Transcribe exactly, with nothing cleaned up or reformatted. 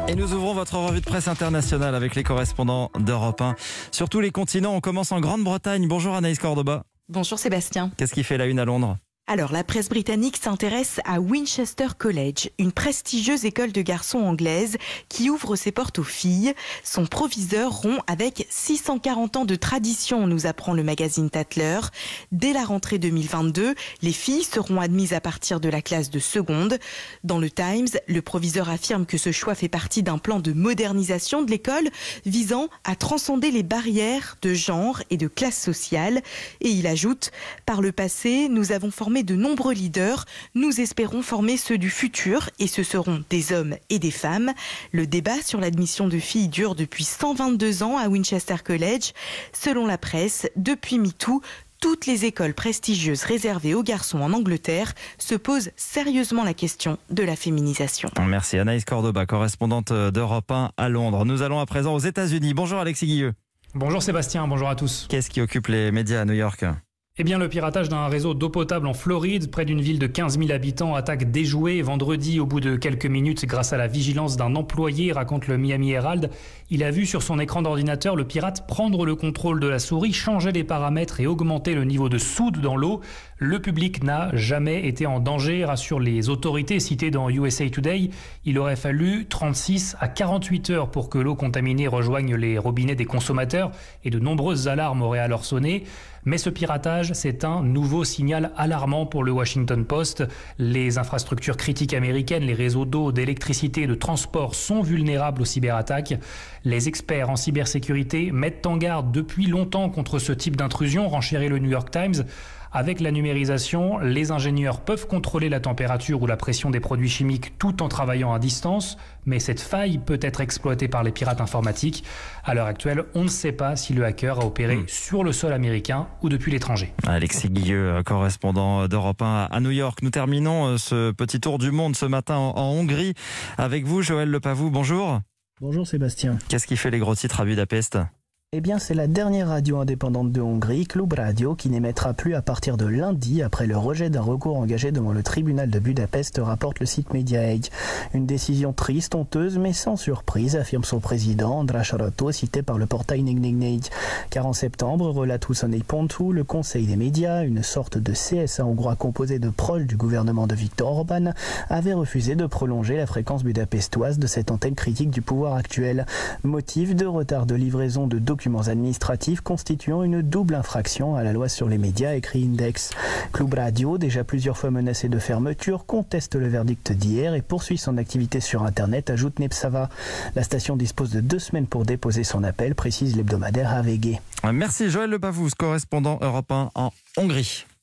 Et nous ouvrons votre revue de presse internationale avec les correspondants d'Europe un. Sur tous les continents, on commence en Grande-Bretagne. Bonjour Anaïs Cordoba. Bonjour Sébastien. Qu'est-ce qui fait la une à Londres ? Alors, la presse britannique s'intéresse à Winchester College, une prestigieuse école de garçons anglaise qui ouvre ses portes aux filles. Son proviseur rompt avec six cent quarante ans de tradition, nous apprend le magazine Tatler. Dès la rentrée deux mille vingt-deux, les filles seront admises à partir de la classe de seconde. Dans le Times, le proviseur affirme que ce choix fait partie d'un plan de modernisation de l'école visant à transcender les barrières de genre et de classe sociale. Et il ajoute, par le passé, nous avons formé de nombreux leaders. Nous espérons former ceux du futur et ce seront des hommes et des femmes. Le débat sur l'admission de filles dure depuis cent vingt-deux ans à Winchester College. Selon la presse, depuis MeToo, toutes les écoles prestigieuses réservées aux garçons en Angleterre se posent sérieusement la question de la féminisation. Merci Anaïs Cordoba, correspondante d'Europe un à Londres. Nous allons à présent aux États-Unis. Bonjour Alexis Guilleux. Bonjour Sébastien, bonjour à tous. Qu'est-ce qui occupe les médias à New York ? Eh bien, le piratage d'un réseau d'eau potable en Floride, près d'une ville de quinze mille habitants, attaque déjouée vendredi au bout de quelques minutes grâce à la vigilance d'un employé, raconte le Miami Herald. Il a vu sur son écran d'ordinateur le pirate prendre le contrôle de la souris, changer les paramètres et augmenter le niveau de soude dans l'eau. Le public n'a jamais été en danger, rassurent les autorités citées dans U S A Today. Il aurait fallu trente-six à quarante-huit heures pour que l'eau contaminée rejoigne les robinets des consommateurs et de nombreuses alarmes auraient alors sonné. Mais ce piratage, c'est un nouveau signal alarmant pour le Washington Post. Les infrastructures critiques américaines, les réseaux d'eau, d'électricité et de transport sont vulnérables aux cyberattaques. Les experts en cybersécurité mettent en garde depuis longtemps contre ce type d'intrusion, renchérit le New York Times. Avec la numérisation, les ingénieurs peuvent contrôler la température ou la pression des produits chimiques tout en travaillant à distance, mais cette faille peut être exploitée par les pirates informatiques. À l'heure actuelle, on ne sait pas si le hacker a opéré mmh. sur le sol américain ou depuis l'étranger. Alexis Guilleux, correspondant d'Europe un à New York. Nous terminons ce petit tour du monde ce matin en, en Hongrie. Avec vous, Joël Lepavou, bonjour. Bonjour Sébastien. Qu'est-ce qui fait les gros titres à Budapest ? Eh bien, c'est la dernière radio indépendante de Hongrie, Klub Radio, qui n'émettra plus à partir de lundi après le rejet d'un recours engagé devant le tribunal de Budapest, rapporte le site Mediaeg. Une décision triste, honteuse, mais sans surprise, affirme son président, András Arato, cité par le portail négy négy. Car en septembre, relate huszonnégy point hu, le Conseil des médias, une sorte de C S A hongrois composé de proches du gouvernement de Viktor Orban, avait refusé de prolonger la fréquence budapestoise de cette antenne critique du pouvoir actuel. Motif de retard de livraison de documents administratifs constituant une double infraction à la loi sur les médias, écrit Index. Klub Radio, déjà plusieurs fois menacé de fermeture, conteste le verdict d'hier et poursuit son activité sur Internet, ajoute Népszava. La station dispose de deux semaines pour déposer son appel, précise l'hebdomadaire H V G. Merci Joël Lepavou, correspondant Europe un en Hongrie.